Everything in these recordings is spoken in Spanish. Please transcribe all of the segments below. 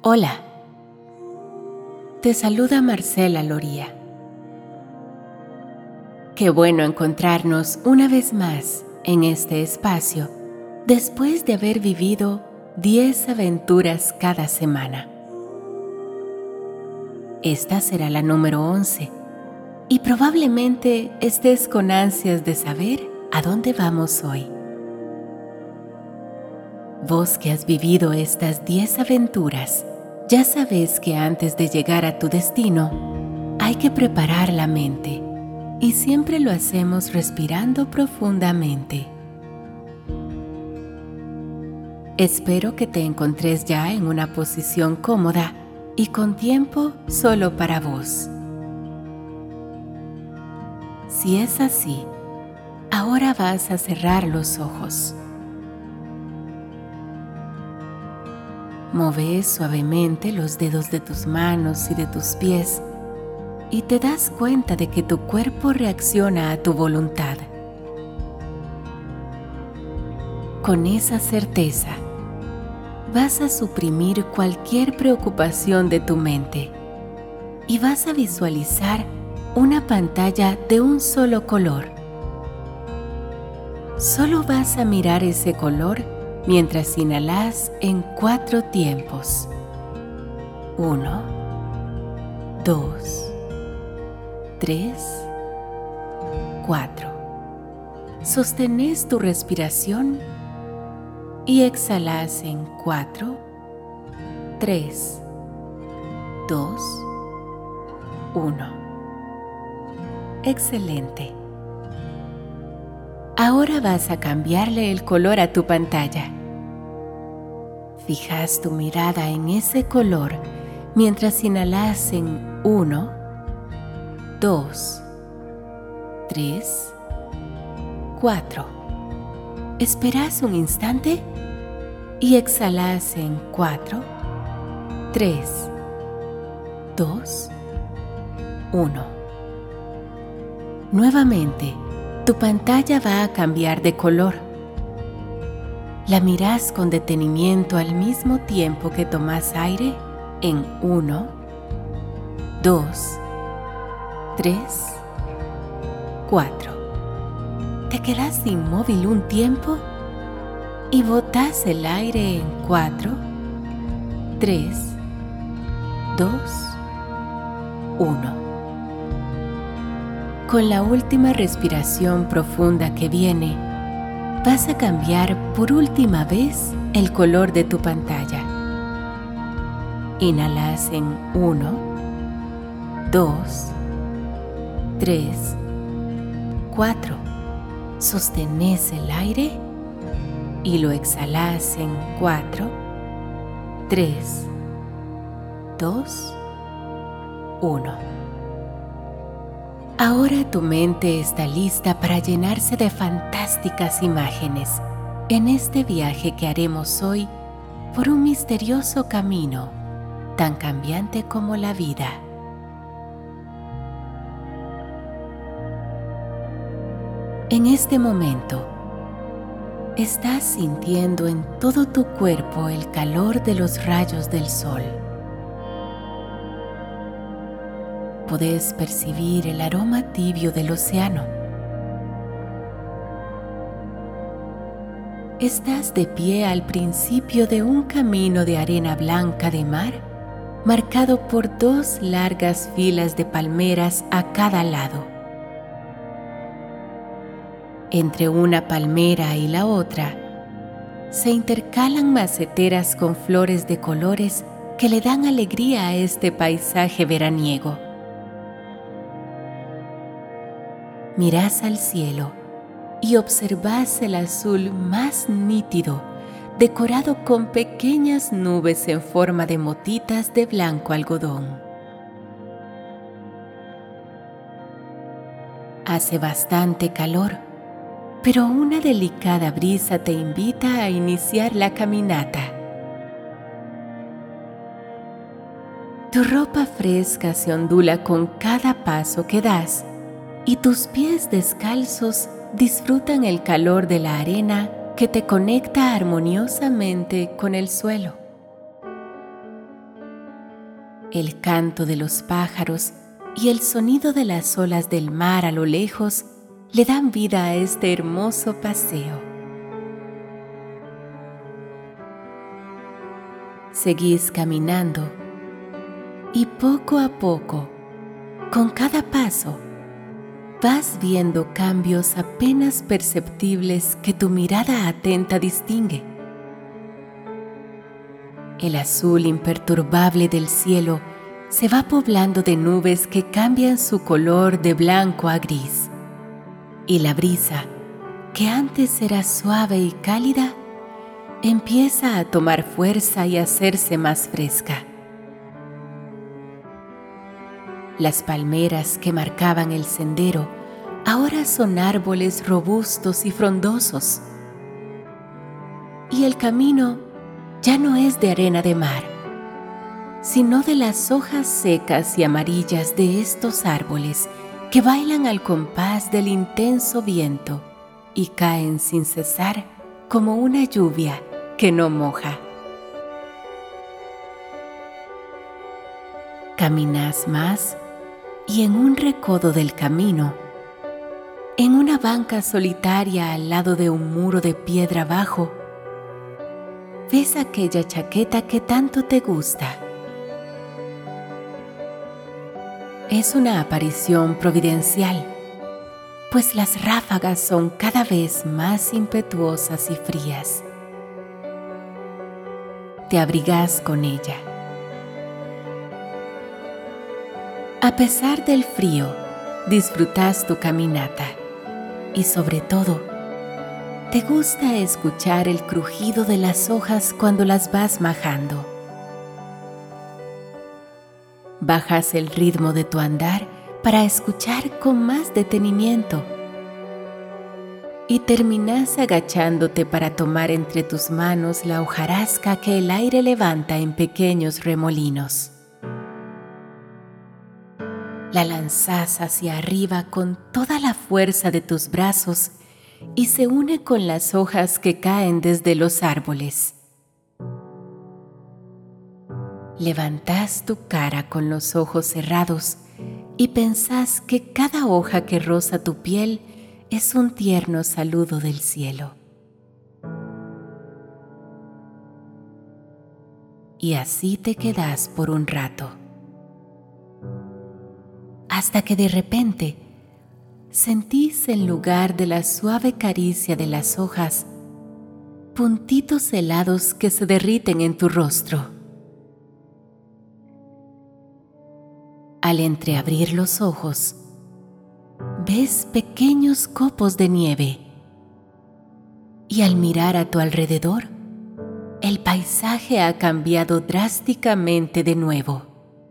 Hola, te saluda Marcela Loría. Qué bueno encontrarnos una vez más en este espacio después de haber vivido 10 aventuras cada semana. Esta será la número 11 y probablemente estés con ansias de saber a dónde vamos hoy. Vos que has vivido estas 10 aventuras, ya sabes que antes de llegar a tu destino, hay que preparar la mente, y siempre lo hacemos respirando profundamente. Espero que te encontres ya en una posición cómoda y con tiempo solo para vos. Si es así, ahora vas a cerrar los ojos. Mueve suavemente los dedos de tus manos y de tus pies y te das cuenta de que tu cuerpo reacciona a tu voluntad. Con esa certeza, vas a suprimir cualquier preocupación de tu mente y vas a visualizar una pantalla de un solo color. Solo vas a mirar ese color mientras inhalas en 4 tiempos. 1, 2, 3, 4. Sostenés tu respiración y exhalas en 4, 3, 2, 1. Excelente. Ahora vas a cambiarle el color a tu pantalla. Fijas tu mirada en ese color mientras inhalas en 1, 2, 3, 4. Esperas un instante y exhalas en 4, 3, 2, 1. Nuevamente, tu pantalla va a cambiar de color. La mirás con detenimiento al mismo tiempo que tomas aire en 1, 2, 3, 4. Te quedas inmóvil un tiempo y botás el aire en 4, 3, 2, 1. Con la última respiración profunda que viene, vas a cambiar por última vez el color de tu pantalla. Inhalas en 1, 2, 3, 4. Sostenés el aire y lo exhalas en 4, 3, 2, 1. Ahora tu mente está lista para llenarse de fantásticas imágenes en este viaje que haremos hoy por un misterioso camino tan cambiante como la vida. En este momento, estás sintiendo en todo tu cuerpo el calor de los rayos del sol. Podés percibir el aroma tibio del océano. Estás de pie al principio de un camino de arena blanca de mar, marcado por 2 largas filas de palmeras a cada lado. Entre una palmera y la otra, se intercalan maceteras con flores de colores que le dan alegría a este paisaje veraniego. Mirás al cielo y observás el azul más nítido, decorado con pequeñas nubes en forma de motitas de blanco algodón. Hace bastante calor, pero una delicada brisa te invita a iniciar la caminata. Tu ropa fresca se ondula con cada paso que das, y tus pies descalzos disfrutan el calor de la arena que te conecta armoniosamente con el suelo. El canto de los pájaros y el sonido de las olas del mar a lo lejos le dan vida a este hermoso paseo. Seguís caminando y poco a poco, con cada paso, vas viendo cambios apenas perceptibles que tu mirada atenta distingue. El azul imperturbable del cielo se va poblando de nubes que cambian su color de blanco a gris. Y la brisa, que antes era suave y cálida, empieza a tomar fuerza y a hacerse más fresca. Las palmeras que marcaban el sendero ahora son árboles robustos y frondosos. Y el camino ya no es de arena de mar, sino de las hojas secas y amarillas de estos árboles que bailan al compás del intenso viento y caen sin cesar como una lluvia que no moja. Caminas más y en un recodo del camino, en una banca solitaria al lado de un muro de piedra bajo, ves aquella chaqueta que tanto te gusta. Es una aparición providencial, pues las ráfagas son cada vez más impetuosas y frías. Te abrigas con ella. A pesar del frío, disfrutas tu caminata y sobre todo, te gusta escuchar el crujido de las hojas cuando las vas majando. Bajas el ritmo de tu andar para escuchar con más detenimiento y terminas agachándote para tomar entre tus manos la hojarasca que el aire levanta en pequeños remolinos. La lanzas hacia arriba con toda la fuerza de tus brazos y se une con las hojas que caen desde los árboles. Levantas tu cara con los ojos cerrados y pensás que cada hoja que roza tu piel es un tierno saludo del cielo. Y así te quedás por un rato, hasta que de repente sentís en lugar de la suave caricia de las hojas, puntitos helados que se derriten en tu rostro. Al entreabrir los ojos, ves pequeños copos de nieve y al mirar a tu alrededor, el paisaje ha cambiado drásticamente de nuevo.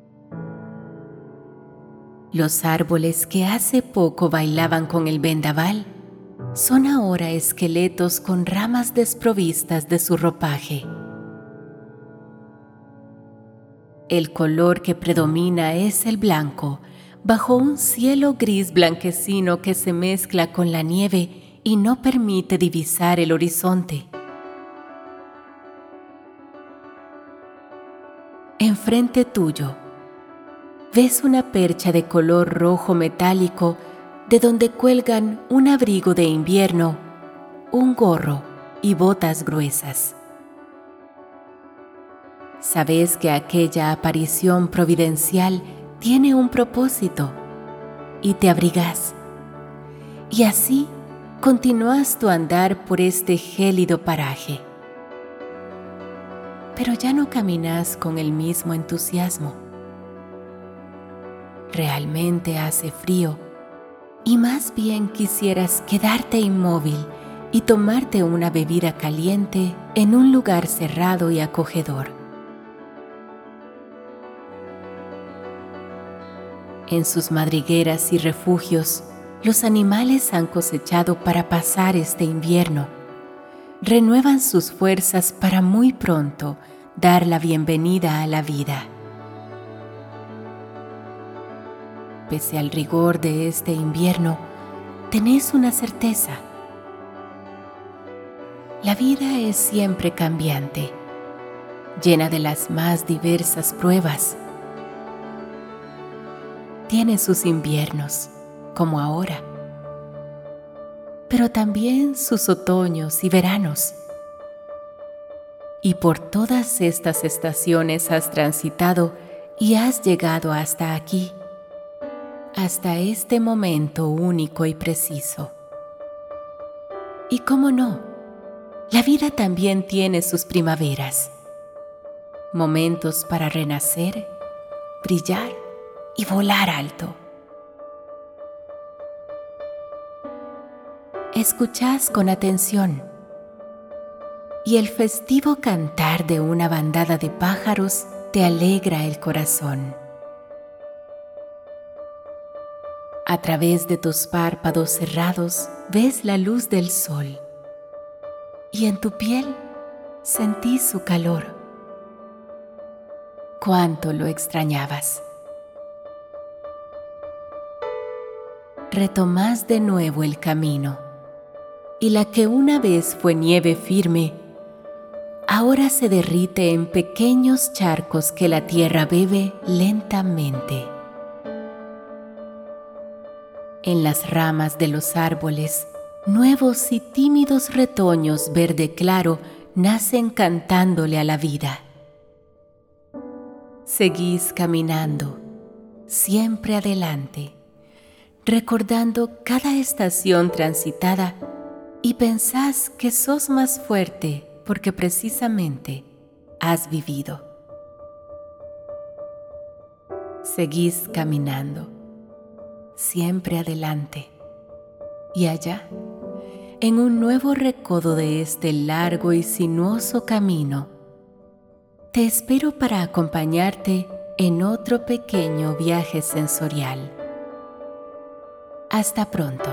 Los árboles que hace poco bailaban con el vendaval son ahora esqueletos con ramas desprovistas de su ropaje. El color que predomina es el blanco, bajo un cielo gris blanquecino que se mezcla con la nieve y no permite divisar el horizonte. Enfrente tuyo, ves una percha de color rojo metálico de donde cuelgan un abrigo de invierno, un gorro y botas gruesas. Sabes que aquella aparición providencial tiene un propósito y te abrigas. Y así continúas tu andar por este gélido paraje. Pero ya no caminas con el mismo entusiasmo. Realmente hace frío y más bien quisieras quedarte inmóvil y tomarte una bebida caliente en un lugar cerrado y acogedor. En sus madrigueras y refugios, los animales han cosechado para pasar este invierno. Renuevan sus fuerzas para muy pronto dar la bienvenida a la vida. Pese al rigor de este invierno, tenés una certeza. La vida es siempre cambiante, llena de las más diversas pruebas, tiene sus inviernos, como ahora, pero también sus otoños y veranos. Y por todas estas estaciones has transitado y has llegado hasta aquí, hasta este momento único y preciso. Y cómo no, la vida también tiene sus primaveras, momentos para renacer, brillar y volar alto. Escuchas con atención y el festivo cantar de una bandada de pájaros te alegra el corazón. A través de tus párpados cerrados ves la luz del sol y en tu piel sentís su calor. Cuánto lo extrañabas. Retomás de nuevo el camino y la que una vez fue nieve firme, ahora se derrite en pequeños charcos que la tierra bebe lentamente. En las ramas de los árboles, nuevos y tímidos retoños verde claro nacen cantándole a la vida. Seguís caminando, siempre adelante, recordando cada estación transitada y pensás que sos más fuerte porque precisamente has vivido. Seguís caminando, siempre adelante, y allá, en un nuevo recodo de este largo y sinuoso camino, te espero para acompañarte en otro pequeño viaje sensorial. Hasta pronto.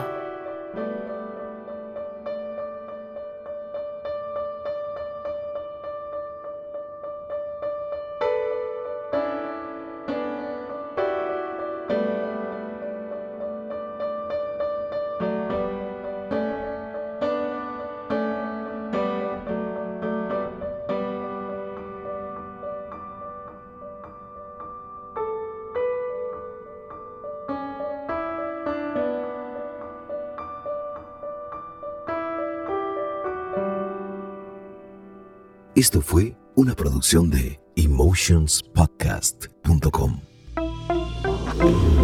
Esto fue una producción de emotionspodcast.com.